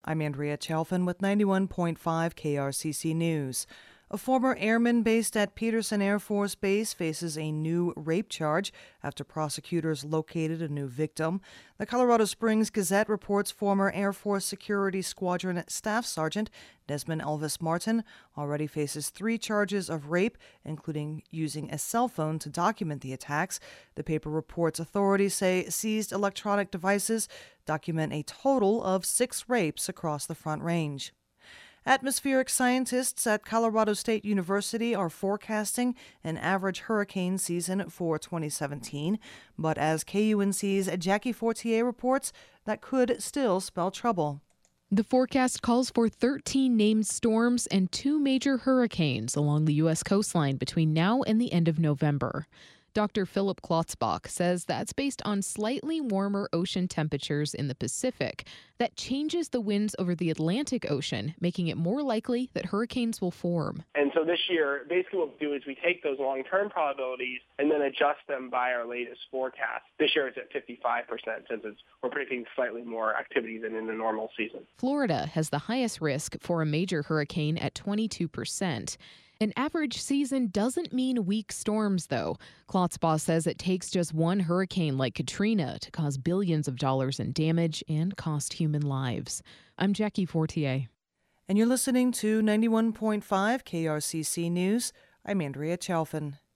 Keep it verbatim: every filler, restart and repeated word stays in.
I'm Andrea Chalfin with ninety-one point five K R C C News. A former airman based at Peterson Air Force Base faces a new rape charge after prosecutors located a new victim. The Colorado Springs Gazette reports former Air Force Security Squadron Staff Sergeant Desmond Elvis Martin already faces three charges of rape, including using a cell phone to document the attacks. The paper reports authorities say seized electronic devices document a total of six rapes across the Front Range. Atmospheric scientists at Colorado State University are forecasting an average hurricane season for twenty seventeen, but as K U N C's Jackie Fortier reports, that could still spell trouble. The forecast calls for thirteen named storms and two major hurricanes along the U S coastline between now and the end of November. Doctor Philip Klotzbach says that's based on slightly warmer ocean temperatures in the Pacific that changes the winds over the Atlantic Ocean, making it more likely that hurricanes will form. And so this year, basically what we do is we take those long-term probabilities and then adjust them by our latest forecast. This year it's at fifty-five percent since it's, we're predicting slightly more activity than in a normal season. Florida has the highest risk for a major hurricane at twenty-two percent. An average season doesn't mean weak storms, though. Klotzbach says it takes just one hurricane like Katrina to cause billions of dollars in damage and cost human lives. I'm Jackie Fortier. And you're listening to ninety-one point five K R C C News. I'm Andrea Chalfin.